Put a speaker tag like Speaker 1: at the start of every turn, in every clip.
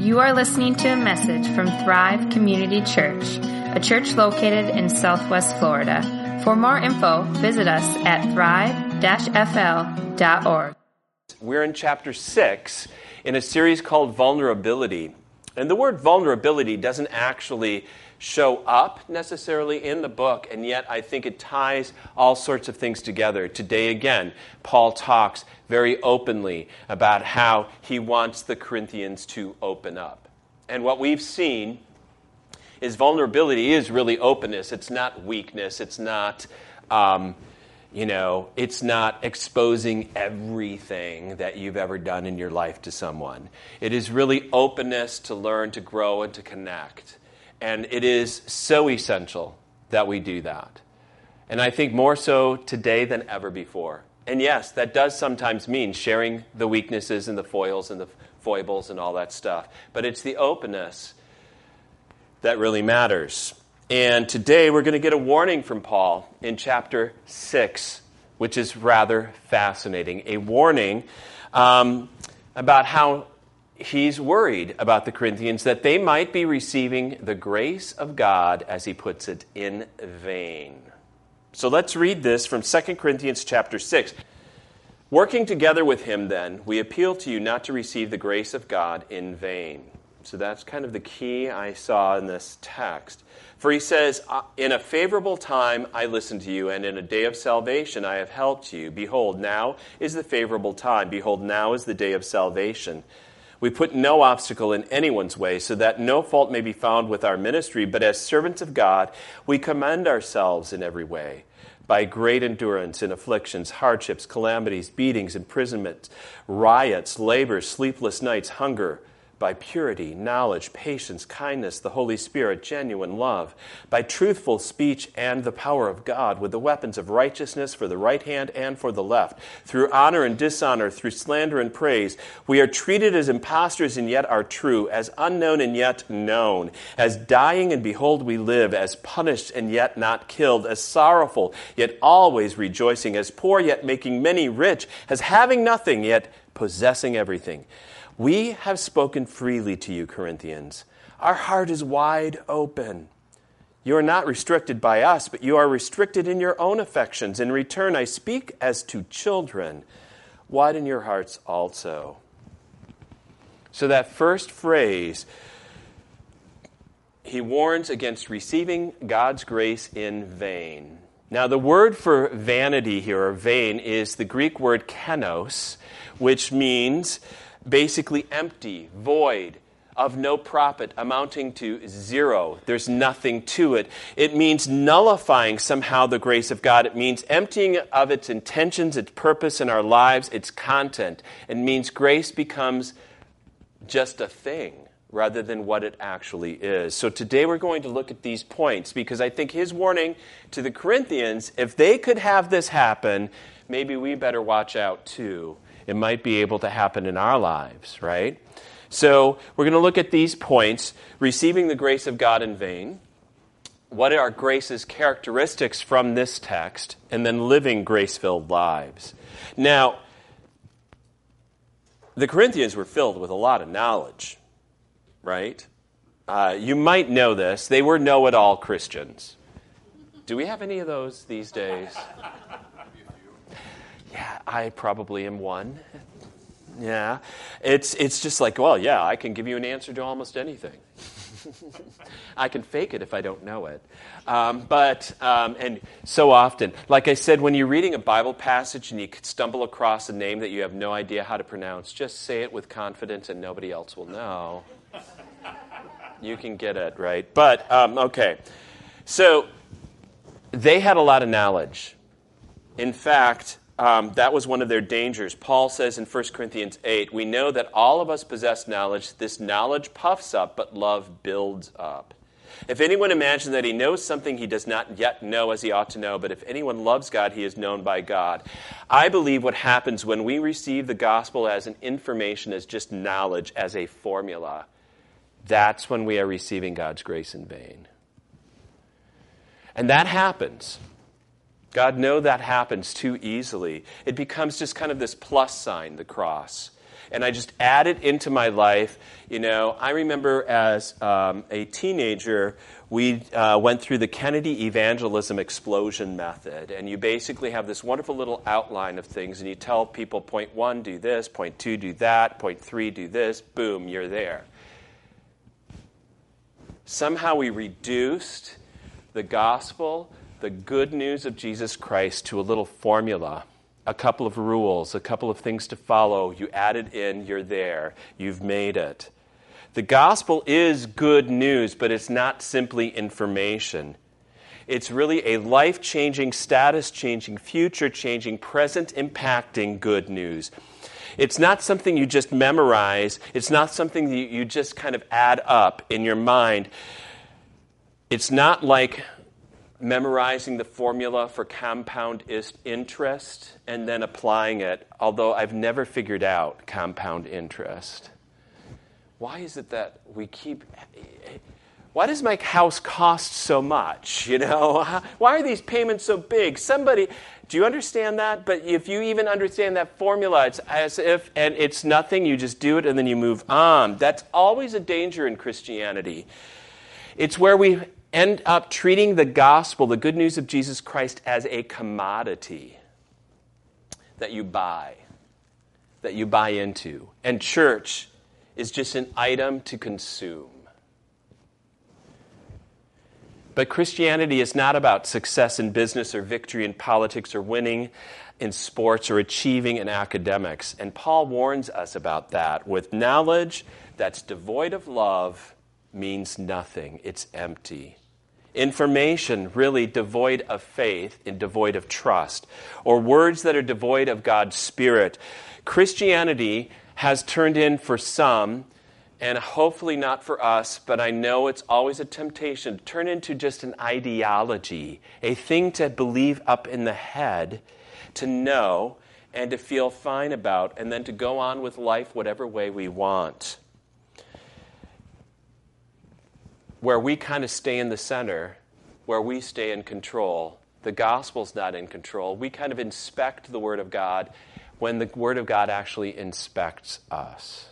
Speaker 1: You are listening to a message from Thrive Community Church, a church located in Southwest Florida. For more info, visit us at thrive-fl.org.
Speaker 2: We're in chapter 6 in a series called Vulnerability. And the word vulnerability doesn't actually show up necessarily in the book, and yet I think it ties all sorts of things together. Today, again, Paul talks very openly about how he wants the Corinthians to open up. And what we've seen is vulnerability is really openness. It's not weakness. It's not, it's not exposing everything that you've ever done in your life to someone. It is really openness to learn, to grow, and to connect. And it is so essential that we do that. And I think more so today than ever before. And yes, that does sometimes mean sharing the weaknesses and the foils and the foibles and all that stuff. But it's the openness that really matters. And today we're going to get a warning from Paul in chapter 6, which is rather fascinating. A warning about how he's worried about the Corinthians, that they might be receiving the grace of God, as he puts it, in vain. So let's read this from 2 Corinthians chapter 6. Working together with him, then, we appeal to you not to receive the grace of God in vain. So that's kind of the key I saw in this text. For he says, in a favorable time I listened to you, and in a day of salvation I have helped you. Behold, now is the favorable time. Behold, now is the day of salvation. We put no obstacle in anyone's way, so that no fault may be found with our ministry, but as servants of God, we commend ourselves in every way, by great endurance in afflictions, hardships, calamities, beatings, imprisonments, riots, labors, sleepless nights, hunger, by purity, knowledge, patience, kindness, the Holy Spirit, genuine love, by truthful speech and the power of God, with the weapons of righteousness for the right hand and for the left, through honor and dishonor, through slander and praise. We are treated as impostors and yet are true, as unknown and yet known, as dying and behold we live, as punished and yet not killed, as sorrowful yet always rejoicing, as poor yet making many rich, as having nothing yet possessing everything. We have spoken freely to you, Corinthians. Our heart is wide open. You are not restricted by us, but you are restricted in your own affections. In return, I speak as to children. Widen your hearts also. So that first phrase, he warns against receiving God's grace in vain. Now, the word for vanity here, or vain, is the Greek word kenos, which means basically empty, void, of no profit, amounting to zero. There's nothing to it. It means nullifying somehow the grace of God. It means emptying of its intentions, its purpose in our lives, its content. It means grace becomes just a thing rather than what it actually is. So today we're going to look at these points because I think his warning to the Corinthians, if they could have this happen, maybe we better watch out too. It might be able to happen in our lives, right? So we're going to look at these points: receiving the grace of God in vain, what are grace's characteristics from this text, and then living grace-filled lives. Now, the Corinthians were filled with a lot of knowledge, right? You might know this. They were know-it-all Christians. Do we have any of those these days? Yeah, I probably am one. Yeah. It's just like, well, yeah, I can give you an answer to almost anything. I can fake it if I don't know it. And so often, like I said, when you're reading a Bible passage and you stumble across a name that you have no idea how to pronounce, just say it with confidence and nobody else will know. You can get it, right? But, okay. So, they had a lot of knowledge. In fact, that was one of their dangers. Paul says in 1 Corinthians 8, we know that all of us possess knowledge. This knowledge puffs up, but love builds up. If anyone imagines that he knows something he does not yet know as he ought to know, but if anyone loves God, he is known by God. I believe what happens when we receive the gospel as an information, as just knowledge, as a formula, that's when we are receiving God's grace in vain. And that happens. God knows that happens too easily. It becomes just kind of this plus sign, the cross. and I just add it into my life. I remember as a teenager, we went through the Kennedy Evangelism Explosion Method, and you basically have this wonderful little outline of things, and you tell people, point 1, do this, point 2, do that, point 3, do this, boom, you're there. Somehow we reduced the gospel, the good news of Jesus Christ, to a little formula, a couple of rules, a couple of things to follow. You add it in, you're there, you've made it. The gospel is good news, but it's not simply information. It's really a life-changing, status-changing, future-changing, present-impacting good news. It's not something you just memorize. It's not something that you just kind of add up in your mind. It's not like memorizing the formula for compound interest and then applying it, although I've never figured out compound interest. Why is it that why does my house cost so much? Why are these payments so big? Do you understand that? But if you even understand that formula, it's as if, and it's nothing, you just do it and then you move on. That's always a danger in Christianity. It's where we end up treating the gospel, the good news of Jesus Christ, as a commodity that you buy into. And church is just an item to consume. But Christianity is not about success in business or victory in politics or winning in sports or achieving in academics. And Paul warns us about that. With knowledge that's devoid of love means nothing. It's empty. Information really devoid of faith and devoid of trust, or words that are devoid of God's Spirit. Christianity has turned in for some, and hopefully not for us, but I know it's always a temptation to turn into just an ideology, a thing to believe up in the head, to know and to feel fine about, and then to go on with life whatever way we want. Where we kind of stay in the center, where we stay in control. The gospel's not in control. We kind of inspect the Word of God when the Word of God actually inspects us.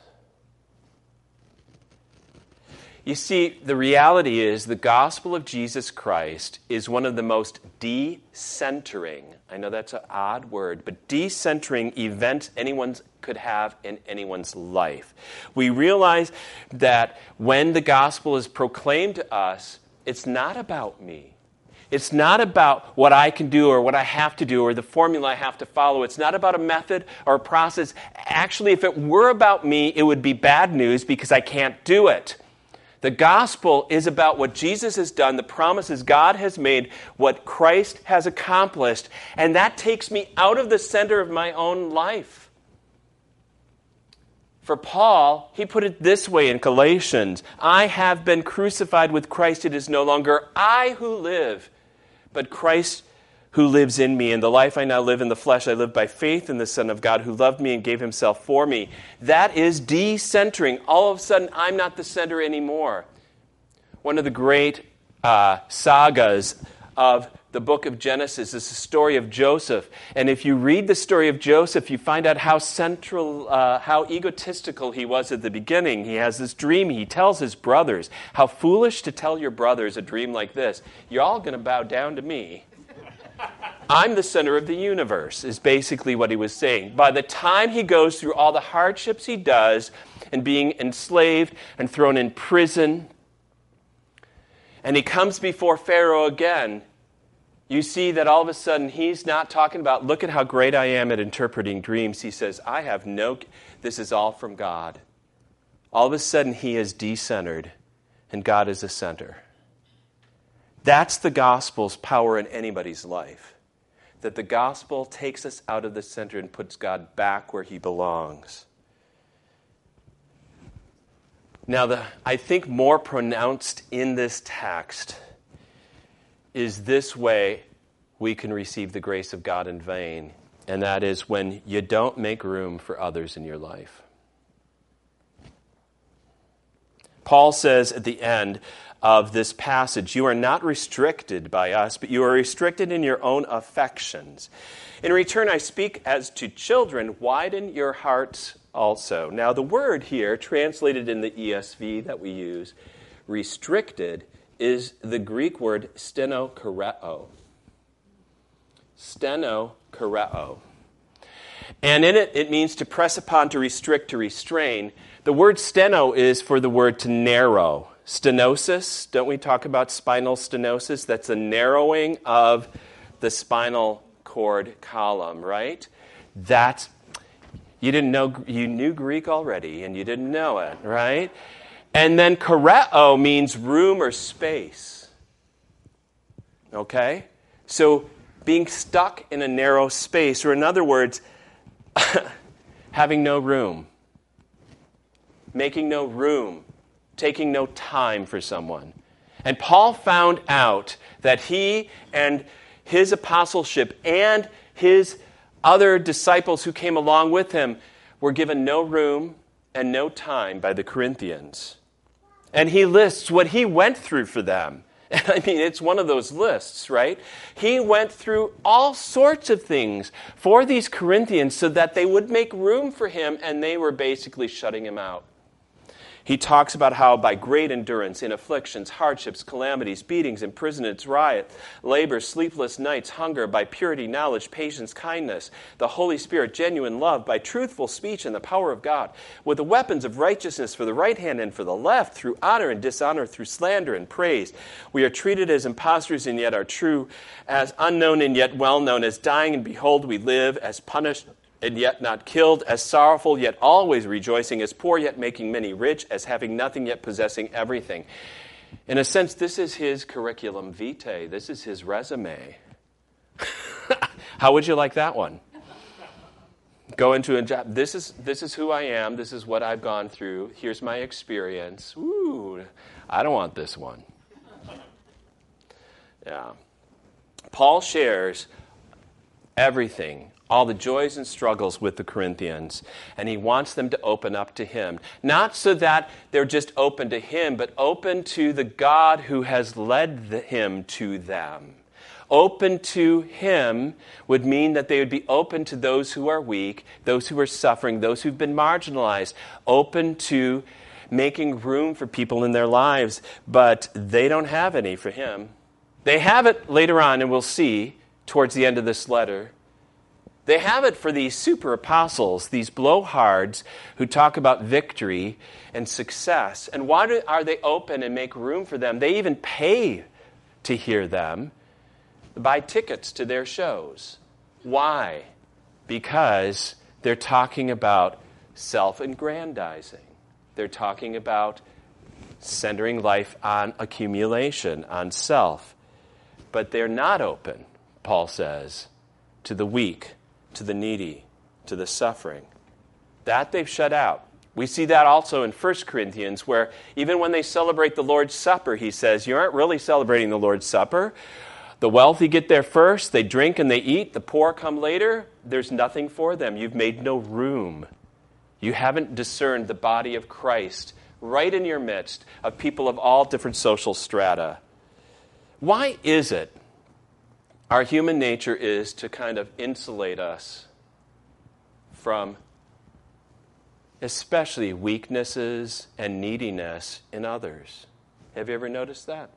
Speaker 2: You see, the reality is the gospel of Jesus Christ is one of the most decentering, I know that's an odd word, but decentering events anyone could have in anyone's life. We realize that when the gospel is proclaimed to us, it's not about me. It's not about what I can do or what I have to do or the formula I have to follow. It's not about a method or a process. Actually, if it were about me, it would be bad news because I can't do it. The gospel is about what Jesus has done, the promises God has made, what Christ has accomplished, and that takes me out of the center of my own life. For Paul, he put it this way in Galatians, I have been crucified with Christ. It is no longer I who live, but Christ who lives in me. And the life I now live in the flesh, I live by faith in the Son of God who loved me and gave himself for me. That is decentering. All of a sudden, I'm not the center anymore. One of the great sagas of the book of Genesis is the story of Joseph. And if you read the story of Joseph, you find out how how egotistical he was at the beginning. He has this dream. He tells his brothers, how foolish to tell your brothers a dream like this. You're all going to bow down to me. I'm the center of the universe, is basically what he was saying. By the time he goes through all the hardships he does, and being enslaved and thrown in prison, and he comes before Pharaoh again, you see that all of a sudden he's not talking about, look at how great I am at interpreting dreams. He says, this is all from God. All of a sudden he is decentered, and God is the center. That's the gospel's power in anybody's life. That the gospel takes us out of the center and puts God back where he belongs. Now, I think more pronounced in this text is this way we can receive the grace of God in vain, and that is when you don't make room for others in your life. Paul says at the end of this passage. You are not restricted by us, but you are restricted in your own affections. In return, I speak as to children, widen your hearts also. Now, the word here, translated in the ESV that we use, restricted, is the Greek word stenokoreo. Stenokoreo. And in it, it means to press upon, to restrict, to restrain. The word steno is for the word to narrow. Stenosis, don't we talk about spinal stenosis? That's a narrowing of the spinal cord column, right? You didn't know, you knew Greek already, and you didn't know it, right? And then koreo means room or space. Okay? So being stuck in a narrow space, or in other words, having no room, making no room, taking no time for someone. And Paul found out that he and his apostleship and his other disciples who came along with him were given no room and no time by the Corinthians. And he lists what he went through for them. And I mean, it's one of those lists, right? He went through all sorts of things for these Corinthians so that they would make room for him, and they were basically shutting him out. He talks about how by great endurance in afflictions, hardships, calamities, beatings, imprisonments, riot, labor, sleepless nights, hunger, by purity, knowledge, patience, kindness, the Holy Spirit, genuine love, by truthful speech and the power of God, with the weapons of righteousness for the right hand and for the left, through honor and dishonor, through slander and praise. We are treated as impostors and yet are true, as unknown and yet well known, as dying and behold we live, as punished and yet not killed, as sorrowful, yet always rejoicing, as poor, yet making many rich, as having nothing, yet possessing everything. In a sense, this is his curriculum vitae. This is his resume. How would you like that one? Go into a job. This is who I am. This is what I've gone through. Here's my experience. Ooh, I don't want this one. Yeah. Paul shares everything, all the joys and struggles with the Corinthians, and he wants them to open up to him. Not so that they're just open to him, but open to the God who has led him to them. Open to him would mean that they would be open to those who are weak, those who are suffering, those who've been marginalized, open to making room for people in their lives, but they don't have any for him. They have it later on, and we'll see towards the end of this letter. They have it for these super apostles, these blowhards who talk about victory and success. And why are they open and make room for them? They even pay to hear them, buy tickets to their shows. Why? Because they're talking about self-aggrandizing. They're talking about centering life on accumulation, on self. But they're not open, Paul says, to the weak, to the needy, to the suffering. That they've shut out. We see that also in 1 Corinthians, where even when they celebrate the Lord's Supper, he says, you aren't really celebrating the Lord's Supper. The wealthy get there first, they drink and they eat, the poor come later. There's nothing for them. You've made no room. You haven't discerned the body of Christ right in your midst of people of all different social strata. Why is it our human nature is to kind of insulate us from especially weaknesses and neediness in others? Have you ever noticed that?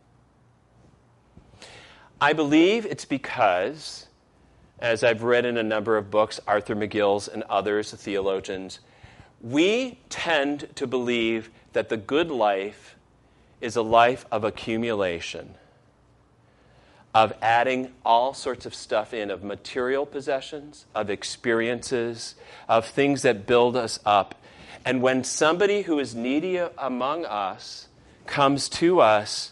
Speaker 2: I believe it's because, as I've read in a number of books, Arthur McGill's and others, theologians, we tend to believe that the good life is a life of accumulation, of adding all sorts of stuff in, of material possessions, of experiences, of things that build us up. And when somebody who is needy among us comes to us,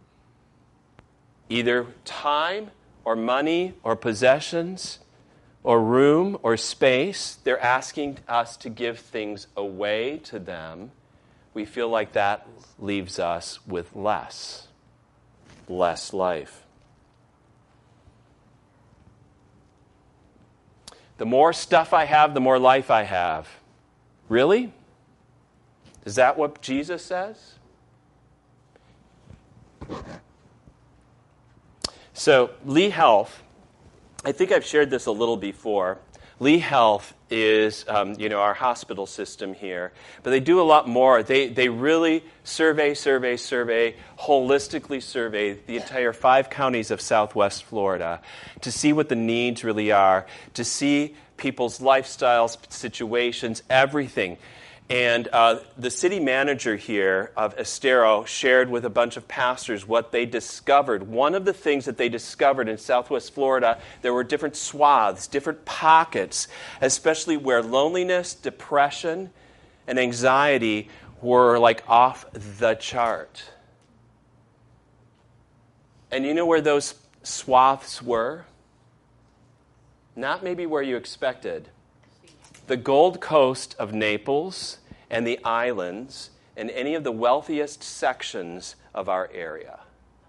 Speaker 2: either time or money or possessions or room or space, they're asking us to give things away to them. We feel like that leaves us with less life. The more stuff I have, the more life I have. Really? Is that what Jesus says? So Lee Health, I think I've shared this a little before. Lee Health is, our hospital system here, but they do a lot more. They really survey, holistically survey the entire 5 counties of Southwest Florida to see what the needs really are, to see people's lifestyles, situations, everything. And the city manager here of Estero shared with a bunch of pastors what they discovered. One of the things that they discovered in Southwest Florida, there were different swaths, different pockets, especially where loneliness, depression, and anxiety were like off the chart. And you know where those swaths were? Not maybe where you expected. The Gold Coast of Naples and the islands and any of the wealthiest sections of our area.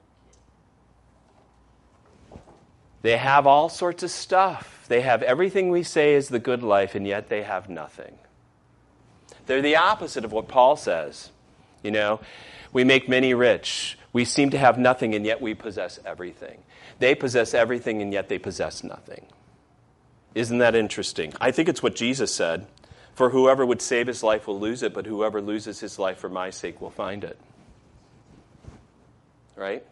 Speaker 2: They have all sorts of stuff. They have everything we say is the good life, and yet they have nothing. They're the opposite of what Paul says. We make many rich. We seem to have nothing, and yet we possess everything. They possess everything, and yet they possess nothing. Isn't that interesting? I think it's what Jesus said. For whoever would save his life will lose it, but whoever loses his life for my sake will find it. Right?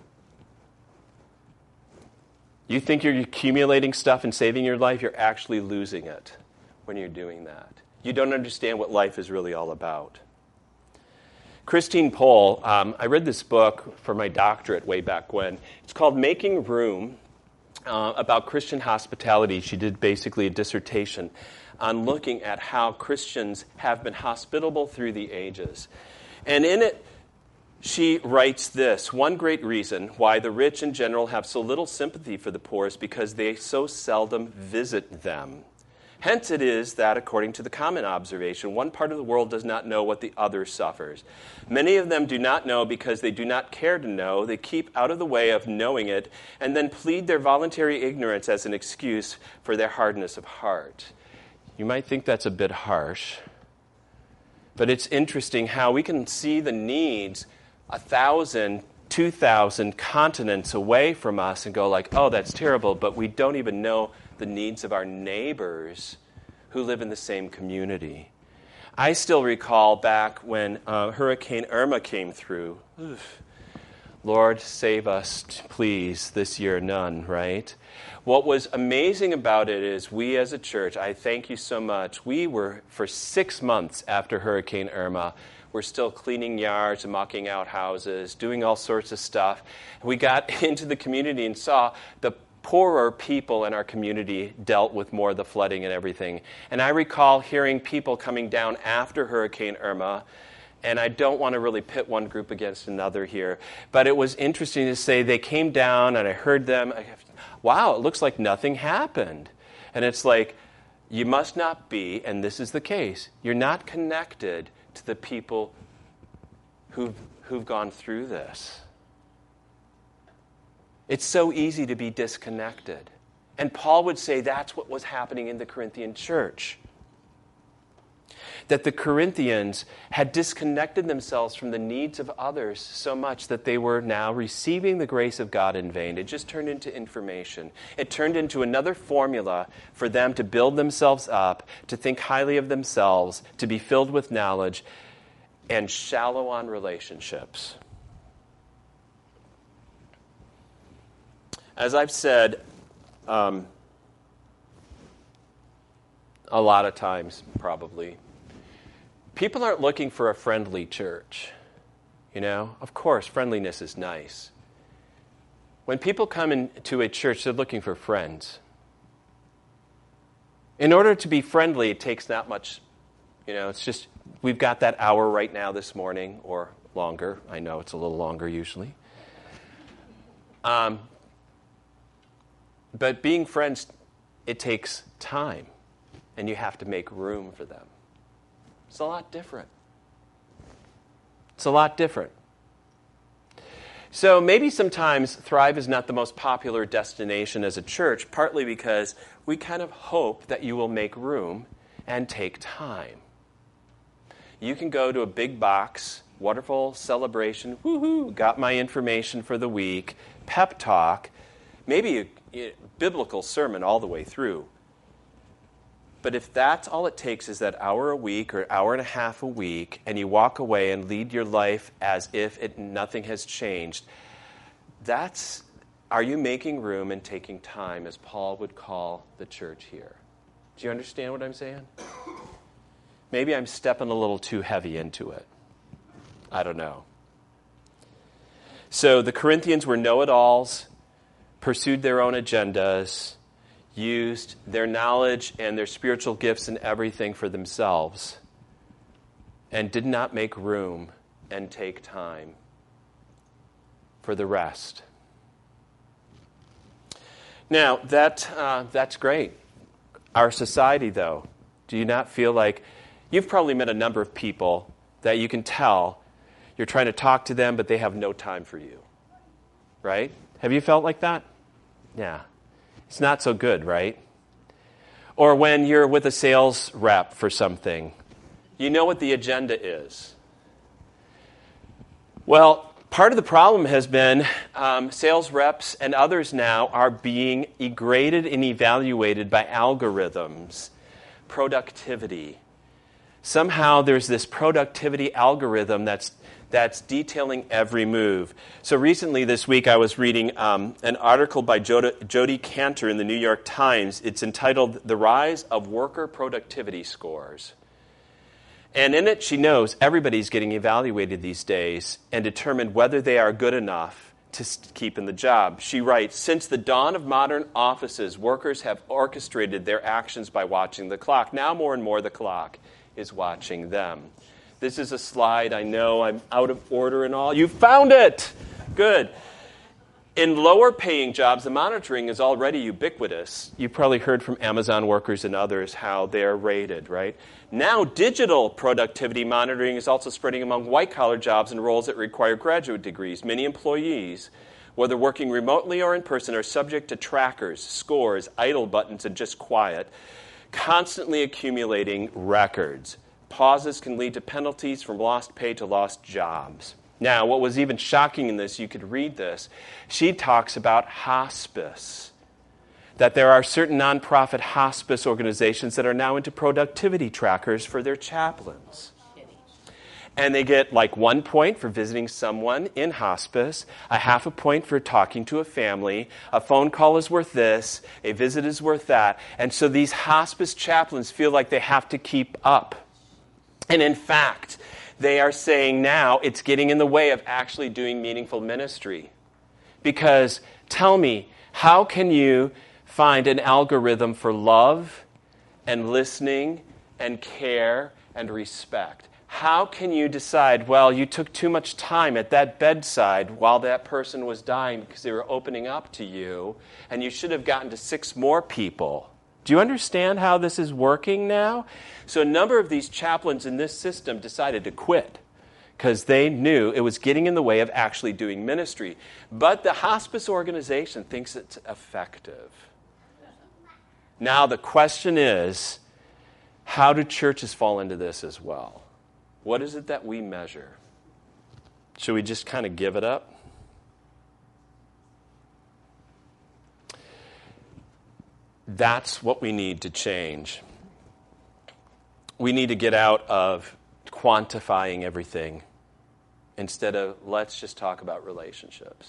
Speaker 2: You think you're accumulating stuff and saving your life, you're actually losing it when you're doing that. You don't understand what life is really all about. Christine Pohl, I read this book for my doctorate way back when. It's called Making Room, about Christian hospitality. She did basically a dissertation on looking at how Christians have been hospitable through the ages. And in it, she writes this: one great reason why the rich in general have so little sympathy for the poor is because they so seldom visit them. Hence it is that, according to the common observation, one part of the world does not know what the other suffers. Many of them do not know because they do not care to know. They keep out of the way of knowing it and then plead their voluntary ignorance as an excuse for their hardness of heart. You might think that's a bit harsh, but it's interesting how we can see the needs 1,000, 2,000 continents away from us and go like, oh, that's terrible, but we don't even know the needs of our neighbors who live in the same community. I still recall back when Hurricane Irma came through. Lord, save us, please, this year none, right? What was amazing about it is we as a church, I thank you so much, we were, for 6 months after Hurricane Irma, we're still cleaning yards and mucking out houses, doing all sorts of stuff. We got into the community and saw the poorer people in our community dealt with more of the flooding and everything. And I recall hearing people coming down after Hurricane Irma, and I don't want to really pit one group against another here, but it was interesting to say they came down and I heard them, wow, it looks like nothing happened. And it's like, you must not be, and this is the case, you're not connected to the people who've gone through this. It's so easy to be disconnected. And Paul would say that's what was happening in the Corinthian church. That the Corinthians had disconnected themselves from the needs of others so much that they were now receiving the grace of God in vain. It just turned into information. It turned into another formula for them to build themselves up, to think highly of themselves, to be filled with knowledge, and shallow on relationships. As I've said a lot of times, probably, people aren't looking for a friendly church. Of course, friendliness is nice. When people come into a church, they're looking for friends. In order to be friendly, it takes not much. It's just, we've got that hour right now this morning, or longer. I know it's a little longer usually. But being friends, it takes time, and you have to make room for them. It's a lot different. It's a lot different. So maybe sometimes Thrive is not the most popular destination as a church, partly because we kind of hope that you will make room and take time. You can go to a big box, wonderful celebration, woohoo, got my information for the week, pep talk, maybe a biblical sermon all the way through. But if that's all it takes is that hour a week or hour and a half a week, and you walk away and lead your life as if nothing has changed, are you making room and taking time, as Paul would call the church here? Do you understand what I'm saying? Maybe I'm stepping a little too heavy into it. I don't know. So the Corinthians were know-it-alls, pursued their own agendas, used their knowledge and their spiritual gifts and everything for themselves, and did not make room and take time for the rest. Now, that's great. Our society, though, do you not feel like you've probably met a number of people that you can tell you're trying to talk to them, but they have no time for you, right? Have you felt like that? Yeah. It's not so good, right? Or when you're with a sales rep for something, you know what the agenda is. Well, part of the problem has been sales reps and others now are being graded and evaluated by algorithms, productivity. Somehow there's this productivity algorithm that's detailing every move. So recently this week I was reading an article by Jodi Kantor in the New York Times. It's entitled The Rise of Worker Productivity Scores. And in it she knows everybody's getting evaluated these days and determined whether they are good enough to keep in the job. She writes, since the dawn of modern offices, workers have orchestrated their actions by watching the clock. Now more and more the clock is watching them. This is a slide. I know I'm out of order and all. You found it! Good. In lower paying jobs, the monitoring is already ubiquitous. You've probably heard from Amazon workers and others how they're rated, right? Now digital productivity monitoring is also spreading among white-collar jobs and roles that require graduate degrees. Many employees, whether working remotely or in person, are subject to trackers, scores, idle buttons, and just quiet, constantly accumulating records. Pauses can lead to penalties from lost pay to lost jobs. Now, what was even shocking in this, you could read this, she talks about hospice, that there are certain nonprofit hospice organizations that are now into productivity trackers for their chaplains. And they get like 1 point for visiting someone in hospice, a half a point for talking to a family, a phone call is worth this, a visit is worth that. And so these hospice chaplains feel like they have to keep up. And in fact, they are saying now it's getting in the way of actually doing meaningful ministry. Because tell me, how can you find an algorithm for love and listening and care and respect? How can you decide, well, you took too much time at that bedside while that person was dying because they were opening up to you, and you should have gotten to 6 more people? Do you understand how this is working now? So a number of these chaplains in this system decided to quit because they knew it was getting in the way of actually doing ministry. But the hospice organization thinks it's effective. Now the question is, how do churches fall into this as well? What is it that we measure? Should we just kind of give it up? That's what we need to change. We need to get out of quantifying everything instead of let's just talk about relationships.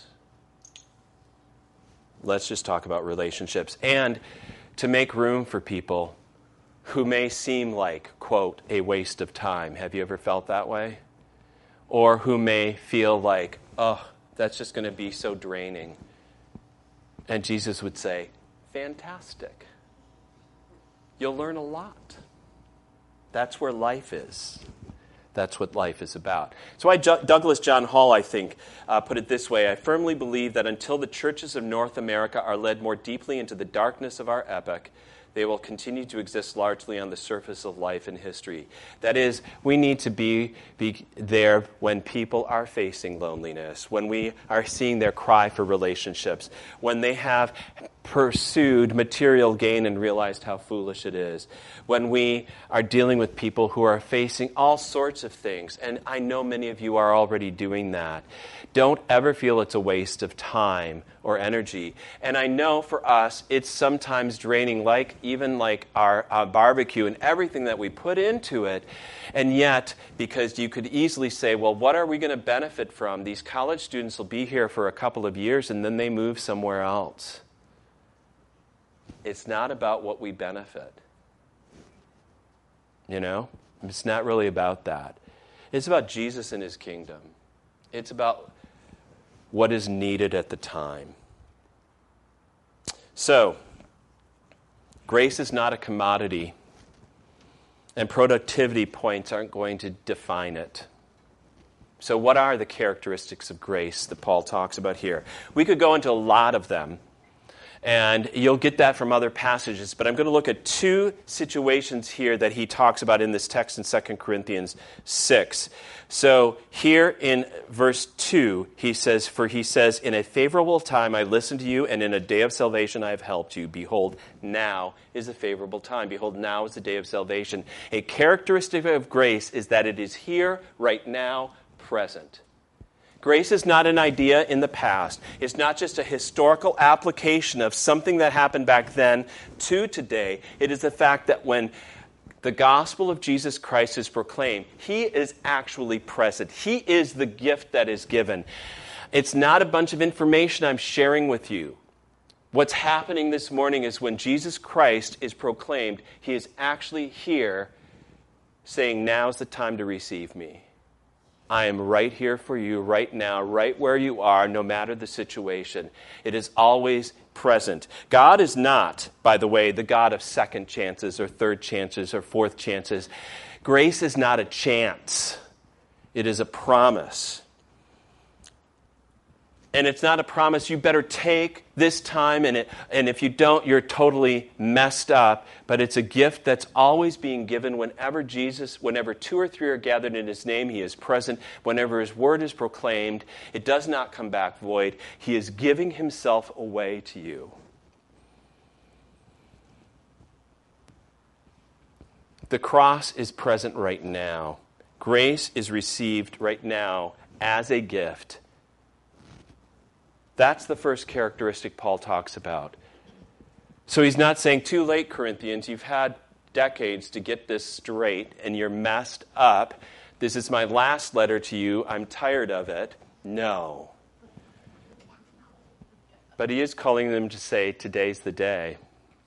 Speaker 2: Let's just talk about relationships. And to make room for people who may seem like, quote, a waste of time. Have you ever felt that way? Or who may feel like, oh, that's just going to be so draining. And Jesus would say, fantastic. You'll learn a lot. That's where life is. That's what life is about. So Douglas John Hall, I think, put it this way. I firmly believe that until the churches of North America are led more deeply into the darkness of our epoch, they will continue to exist largely on the surface of life and history. That is, we need to be there when people are facing loneliness, when we are seeing their cry for relationships, when they have pursued material gain and realized how foolish it is. When we are dealing with people who are facing all sorts of things, and I know many of you are already doing that, don't ever feel it's a waste of time or energy. And I know for us, it's sometimes draining, even like our barbecue and everything that we put into it. And yet, because you could easily say, well, what are we going to benefit from? These college students will be here for a couple of years and then they move somewhere else. It's not about what we benefit. It's not really about that. It's about Jesus and his kingdom. It's about what is needed at the time. So, grace is not a commodity, and productivity points aren't going to define it. So what are the characteristics of grace that Paul talks about here? We could go into a lot of them, and you'll get that from other passages, but I'm going to look at two situations here that he talks about in this text in 2 Corinthians 6. So here in verse 2, he says, in a favorable time I listened to you, and in a day of salvation I have helped you. Behold, now is a favorable time. Behold, now is the day of salvation. A characteristic of grace is that it is here, right now, present. Grace is not an idea in the past. It's not just a historical application of something that happened back then to today. It is the fact that when the gospel of Jesus Christ is proclaimed, he is actually present. He is the gift that is given. It's not a bunch of information I'm sharing with you. What's happening this morning is when Jesus Christ is proclaimed, he is actually here saying, now's the time to receive me. I am right here for you right now, right where you are, no matter the situation. It is always present. God is not, by the way, the God of second chances or third chances or fourth chances. Grace is not a chance. It is a promise. And it's not a promise, you better take this time, and if you don't, you're totally messed up. But it's a gift that's always being given whenever two or three are gathered in his name, he is present. Whenever his word is proclaimed, it does not come back void. He is giving himself away to you. The cross is present right now. Grace is received right now as a gift. That's the first characteristic Paul talks about. So he's not saying, too late, Corinthians, you've had decades to get this straight, and you're messed up. This is my last letter to you. I'm tired of it. No. But he is calling them to say, today's the day.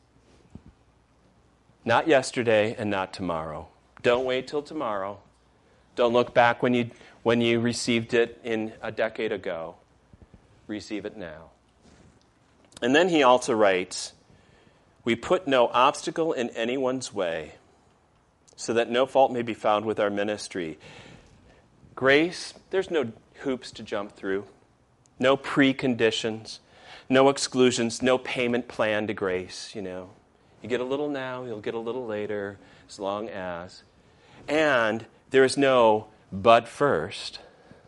Speaker 2: Not yesterday and not tomorrow. Don't wait till tomorrow. Don't look back when you received it in a decade ago. Receive it now. And then he also writes, we put no obstacle in anyone's way, so that no fault may be found with our ministry. Grace, there's no hoops to jump through, no preconditions, no exclusions, no payment plan to grace, You get a little now, you'll get a little later, as long as. And there is no but first.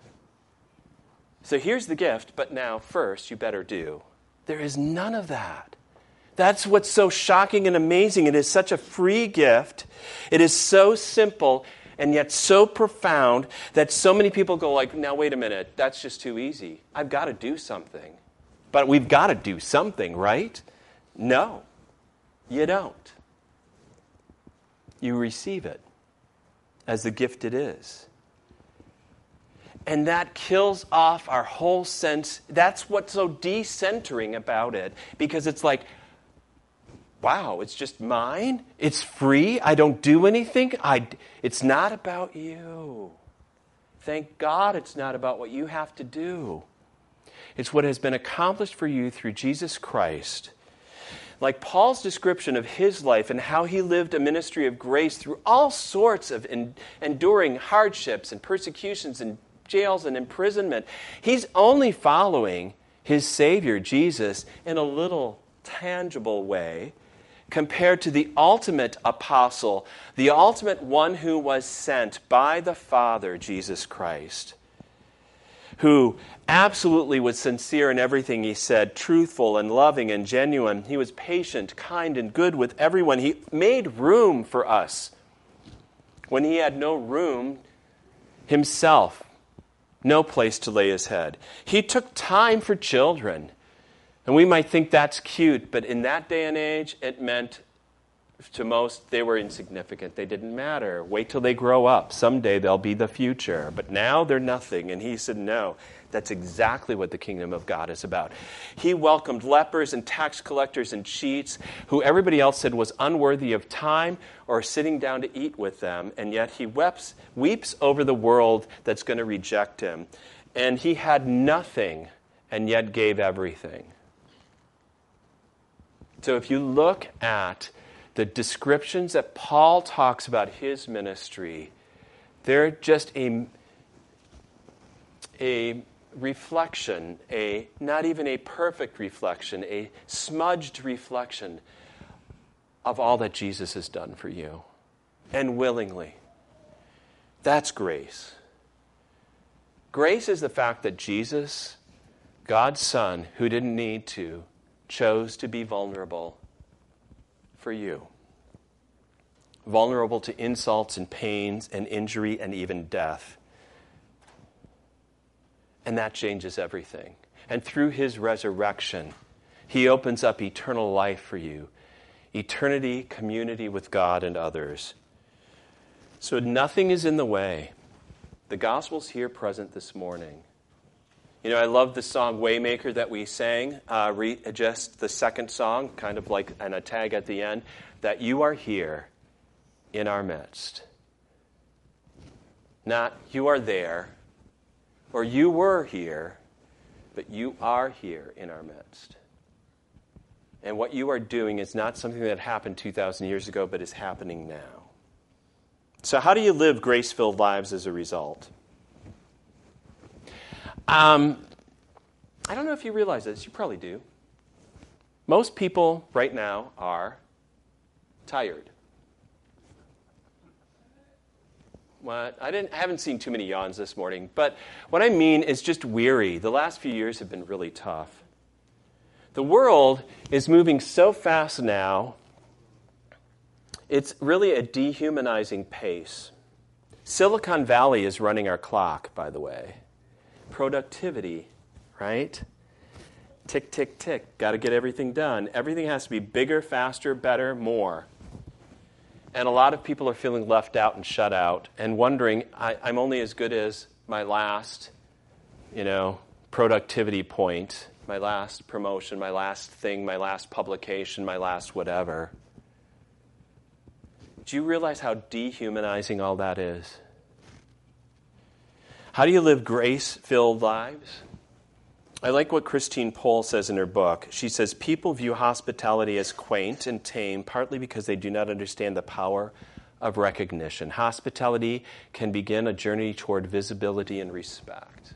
Speaker 2: So here's the gift, but now first you better do. There is none of that. That's what's so shocking and amazing. It is such a free gift. It is so simple and yet so profound that so many people go like, now wait a minute, that's just too easy. I've got to do something. But we've got to do something, right? No, you don't. You receive it as the gift it is. And that kills off our whole sense. That's what's so decentering about it. Because it's like, wow, it's just mine? It's free? I don't do anything? It's not about you. Thank God it's not about what you have to do. It's what has been accomplished for you through Jesus Christ. Like Paul's description of his life and how he lived a ministry of grace through all sorts of enduring hardships and persecutions and jails and imprisonment. He's only following his Savior, Jesus, in a little tangible way compared to the ultimate apostle, the ultimate one who was sent by the Father, Jesus Christ, who absolutely was sincere in everything he said, truthful and loving and genuine. He was patient, kind, and good with everyone. He made room for us when he had no room himself, no place to lay his head. He took time for children. And we might think that's cute, but in that day and age, it meant to most they were insignificant. They didn't matter. Wait till they grow up. Someday they'll be the future. But now they're nothing. And he said, no, that's exactly what the kingdom of God is about. He welcomed lepers and tax collectors and cheats, who everybody else said was unworthy of time or sitting down to eat with them. And yet he weeps over the world that's going to reject him. And he had nothing and yet gave everything. So if you look at the descriptions that Paul talks about his ministry, they're just a reflection, not even a perfect reflection, a smudged reflection of all that Jesus has done for you, and willingly. That's grace. Grace is the fact that Jesus, God's Son, who didn't need to, chose to be vulnerable for you. Vulnerable to insults and pains and injury and even death. And that changes everything. And through his resurrection, he opens up eternal life for you. Eternity, community with God and others. So nothing is in the way. The gospel's here present this morning. You know, I love the song Waymaker that we sang, just the second song, kind of like a tag at the end, that you are here in our midst. Not you are there, or you were here, but you are here in our midst. And what you are doing is not something that happened 2,000 years ago, but is happening now. So how do you live grace-filled lives as a result? I don't know if you realize this. You probably do. Most people right now are tired. What? I haven't seen too many yawns this morning, but what I mean is just weary. The last few years have been really tough. The world is moving so fast now, it's really a dehumanizing pace. Silicon Valley is running our clock, by the way. Productivity, right? Tick, tick, tick. Got to get everything done. Everything has to be bigger, faster, better, more. And a lot of people are feeling left out and shut out and wondering, I'm only as good as my last, productivity point, my last promotion, my last thing, my last publication, my last whatever. Do you realize how dehumanizing all that is? How do you live grace-filled lives? I like what Christine Pohl says in her book. She says, people view hospitality as quaint and tame, partly because they do not understand the power of recognition. Hospitality can begin a journey toward visibility and respect.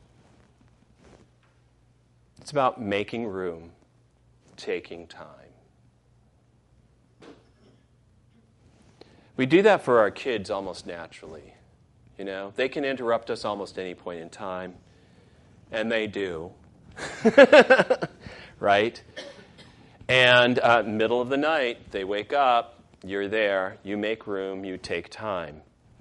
Speaker 2: It's about making room, taking time. We do that for our kids almost naturally. They can interrupt us almost any point in time. And they do. Right? And middle of the night, they wake up, you're there, you make room, you take time.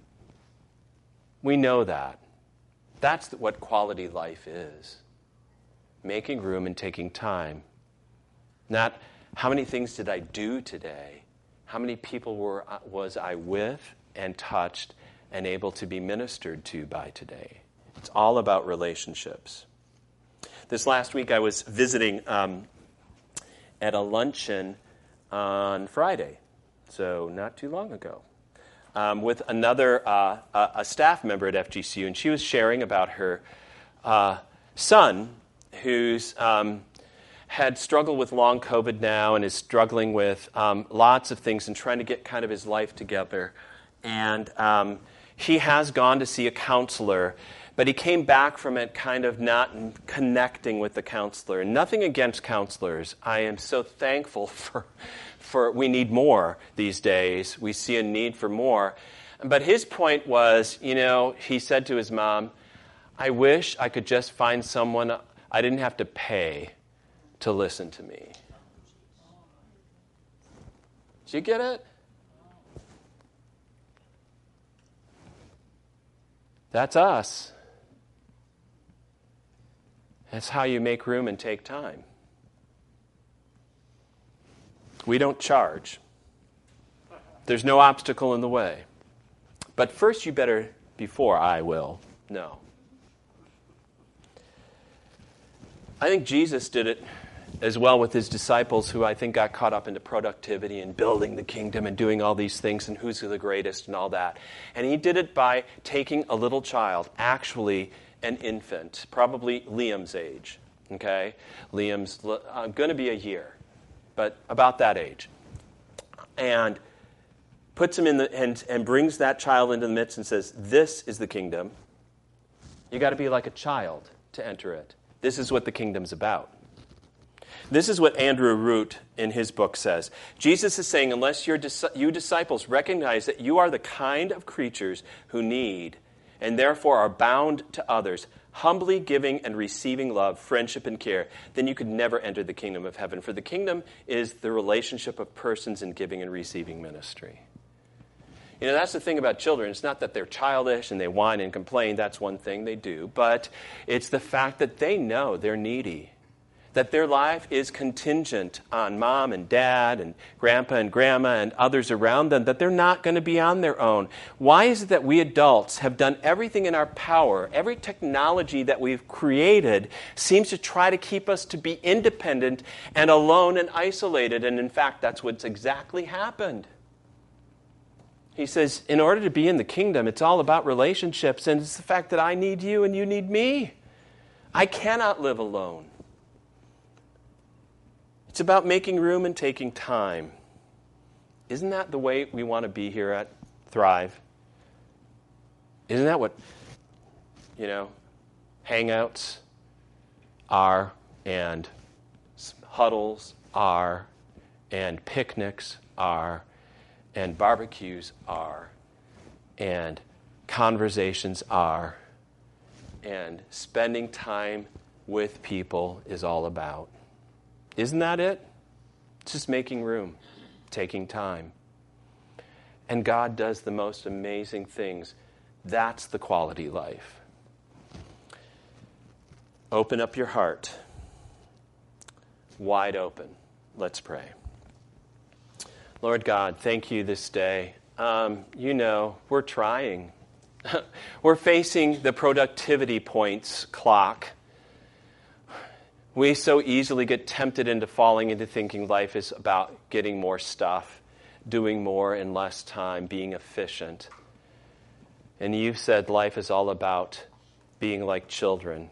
Speaker 2: We know that. That's what quality life is. Making room and taking time. Not how many things did I do today? How many people was I with and touched and able to be ministered to by today? It's all about relationships. This last week I was visiting at a luncheon on Friday, so not too long ago, with another a staff member at FGCU, and she was sharing about her son who's had struggled with long COVID now and is struggling with lots of things and trying to get kind of his life together. And he has gone to see a counselor, but he came back from it kind of not connecting with the counselor. And nothing against counselors. I am so thankful for we need more these days. We see a need for more. But his point was, he said to his mom, I wish I could just find someone I didn't have to pay to listen to me. Do you get it? That's us. That's how you make room and take time. We don't charge. There's no obstacle in the way. But first you better, before I will, know. I think Jesus did it as well with his disciples, who I think got caught up into productivity and building the kingdom and doing all these things and who's the greatest and all that. And he did it by taking a little child, actually an infant, probably Liam's age. Okay? Liam's going to be a year, but about that age. And puts him in and brings that child into the midst and says, this is the kingdom. You got to be like a child to enter it. This is what the kingdom's about. This is what Andrew Root in his book says. Jesus is saying, unless you disciples recognize that you are the kind of creatures who need and therefore are bound to others, humbly giving and receiving love, friendship, and care, then you could never enter the kingdom of heaven. For the kingdom is the relationship of persons in giving and receiving ministry. You know, that's the thing about children. It's not that they're childish and they whine and complain. That's one thing they do. But it's the fact that they know they're needy, that their life is contingent on mom and dad and grandpa and grandma and others around them, that they're not going to be on their own. Why is it that we adults have done everything in our power, every technology that we've created seems to try to keep us to be independent and alone and isolated? And in fact, that's what's exactly happened. He says, in order to be in the kingdom, it's all about relationships, and it's the fact that I need you and you need me. I cannot live alone. It's about making room and taking time. Isn't that the way we want to be here at Thrive? Isn't that what, hangouts are, and huddles are, and picnics are, and barbecues are, and conversations are, and spending time with people is all about? Isn't that it? It's just making room, taking time. And God does the most amazing things. That's the quality life. Open up your heart. Wide open. Let's pray. Lord God, thank you this day. We're trying. We're facing the productivity points clock. We so easily get tempted into falling into thinking life is about getting more stuff, doing more in less time, being efficient. And you've said life is all about being like children,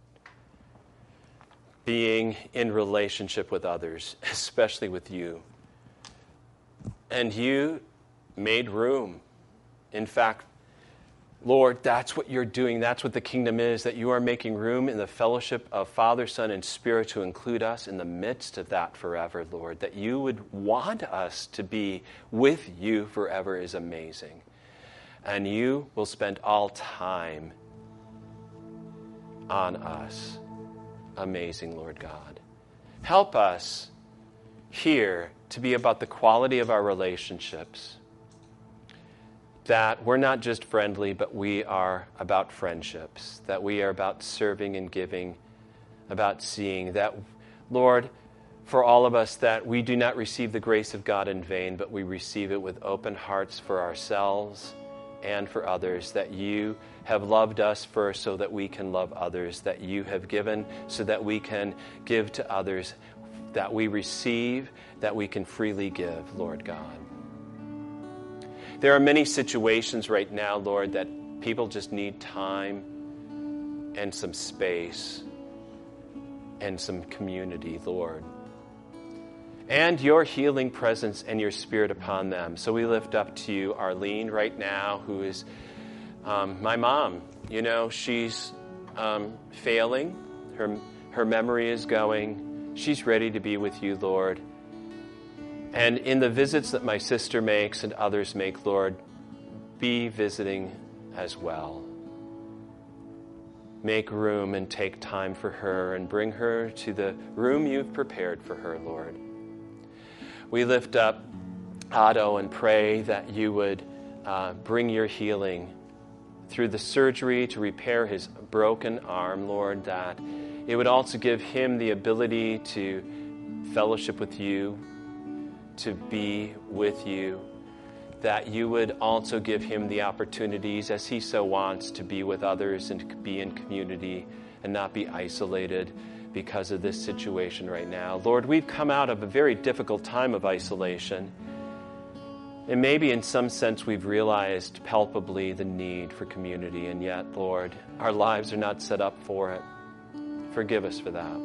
Speaker 2: being in relationship with others, especially with you. And you made room. In fact, Lord, that's what you're doing. That's what the kingdom is, that you are making room in the fellowship of Father, Son, and Spirit to include us in the midst of that forever, Lord. That you would want us to be with you forever is amazing. And you will spend all time on us. Amazing, Lord God. Help us here to be about the quality of our relationships. That we're not just friendly, but we are about friendships. That we are about serving and giving, about seeing. That, Lord, for all of us, that we do not receive the grace of God in vain, but we receive it with open hearts for ourselves and for others. That you have loved us first so that we can love others. That you have given so that we can give to others. That we receive, that we can freely give, Lord God. There are many situations right now, Lord, that people just need time and some space and some community, Lord. And your healing presence and your Spirit upon them. So we lift up to you Arlene right now, who is my mom. She's failing. Her memory is going. She's ready to be with you, Lord. And in the visits that my sister makes and others make, Lord, be visiting as well. make room and take time for her and bring her to the room you've prepared for her, Lord. We lift up Otto and pray that you would bring your healing through the surgery to repair his broken arm, Lord, that it would also give him the ability to fellowship with you, to be with you, that you would also give him the opportunities, as he so wants, to be with others and to be in community and not be isolated because of this situation right now. Lord, we've come out of a very difficult time of isolation. And maybe in some sense we've realized palpably the need for community, and yet, Lord, our lives are not set up for it. Forgive us for that.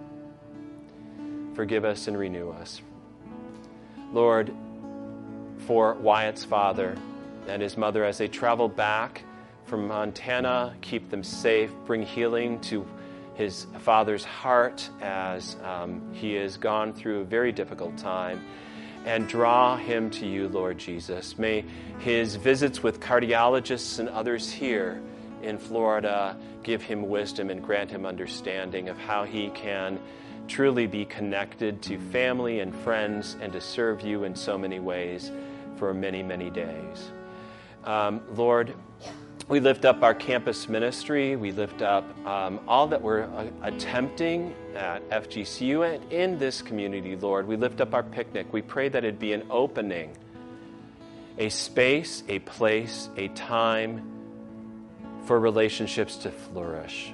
Speaker 2: Forgive us and renew us. Lord, for Wyatt's father and his mother as they travel back from Montana, keep them safe, bring healing to his father's heart as he has gone through a very difficult time, and draw him to you, Lord Jesus. May his visits with cardiologists and others here in Florida give him wisdom and grant him understanding of how he can truly be connected to family and friends and to serve you in so many ways for many, many days. Lord, we lift up our campus ministry. We lift up all that we're attempting at FGCU and in this community, Lord. We lift up our picnic. We pray that it be an opening, a space, a place, a time for relationships to flourish.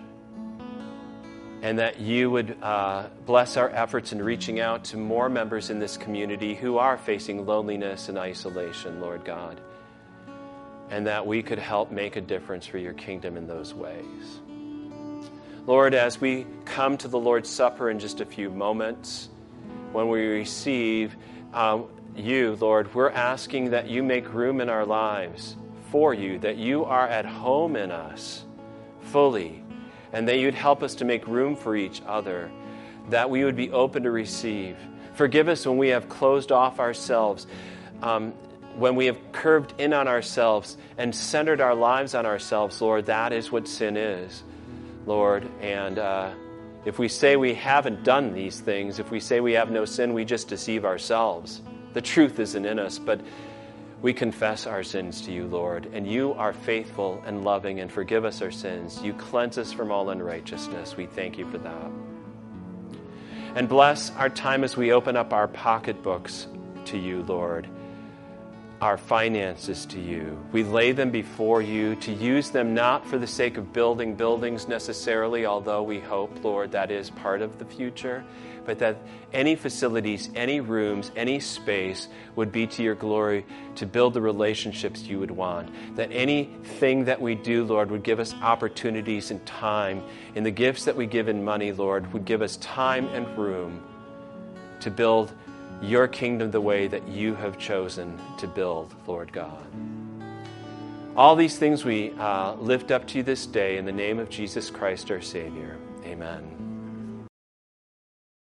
Speaker 2: And that you would bless our efforts in reaching out to more members in this community who are facing loneliness and isolation, Lord God. And that we could help make a difference for your kingdom in those ways. Lord, as we come to the Lord's Supper in just a few moments, when we receive you, Lord, we're asking that you make room in our lives for you, that you are at home in us fully, and that you'd help us to make room for each other, that we would be open to receive. Forgive us when we have closed off ourselves, when we have curved in on ourselves and centered our lives on ourselves, Lord. That is what sin is, Lord. And if we say we haven't done these things, if we say we have no sin, we just deceive ourselves. The truth isn't in us, but we confess our sins to you, Lord, and you are faithful and loving and forgive us our sins. You cleanse us from all unrighteousness. We thank you for that. And bless our time as we open up our pocketbooks to you, Lord, our finances to you. We lay them before you to use them not for the sake of building buildings necessarily, although we hope, Lord, that is part of the future, but that any facilities, any rooms, any space would be to your glory, to build the relationships you would want. That anything that we do, Lord, would give us opportunities and time. In the gifts that we give in money, Lord, would give us time and room to build your kingdom the way that you have chosen to build, Lord God. All these things we lift up to you this day in the name of Jesus Christ, our Savior. Amen.